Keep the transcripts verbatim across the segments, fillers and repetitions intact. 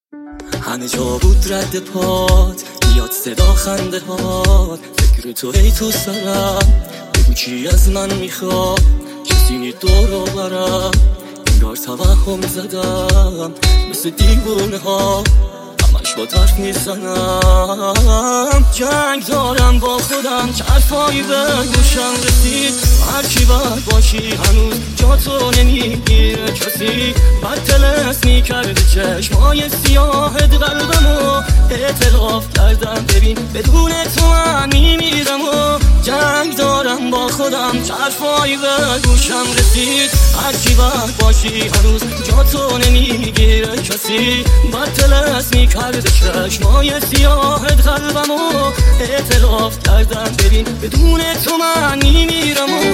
همه جا بود رد پات، میاد صدا خنده هات، فکر تو ای تو سرم، بگو چی از من میخواد، کسی نی دور رو برم، انگار توهم زدم مثل دیوونه ها، همش با طرف میزنم. جنگ دارم با خودم که حرفایی به گوشم رسید، هرچی بد باشی هنوز جا تو نمیگیره کسی، بد تلس میکرده چشمای سیاهت قلبمو، اعتراف کردم ببین بدون تو من میمیرم و جنگ دارم با خودم که حرفایی به گوشم رسید، هرچی بد باشی هنوز جا تو نمیگیره کسی، بد تلس میکرده چشمای سیاهت قلبمو، اعتراف کردم ببین بدون تو من میمیرم و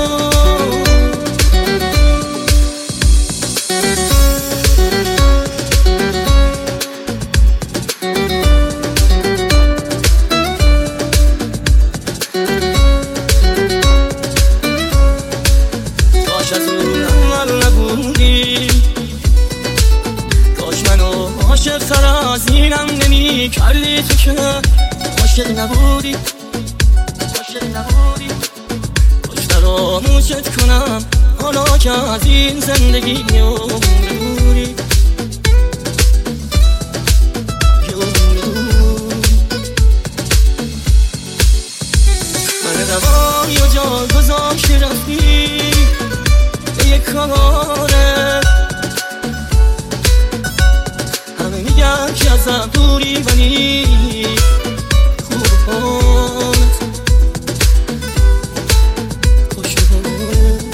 کاش از اون اول نبودی، کاش منو عاشق تر از اینم نمی کردی، تو که عاشق نبودی، عاشق نبودی، کاش فراموشت کنم حالا که از این زندگی میومدی. من روایی و جا گذاشتی رفتی به یک کاره، همه میگن که ازم دوری ولی خوب حالت خوش حالت.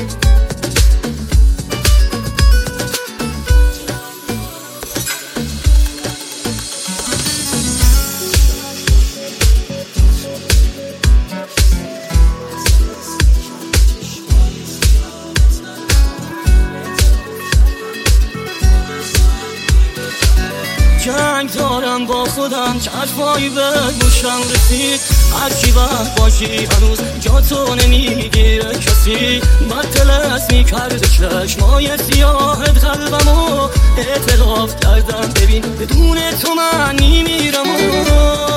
جنگ دارم با خودم که حرفایی به گوشم رسید، هرچی بد باشی هنوز جا تو نمیگیره کسی، بد تلس میکرده چشمای سیاهت قلبمو، اعتراف کردم ببین بدون تو من میمیرم و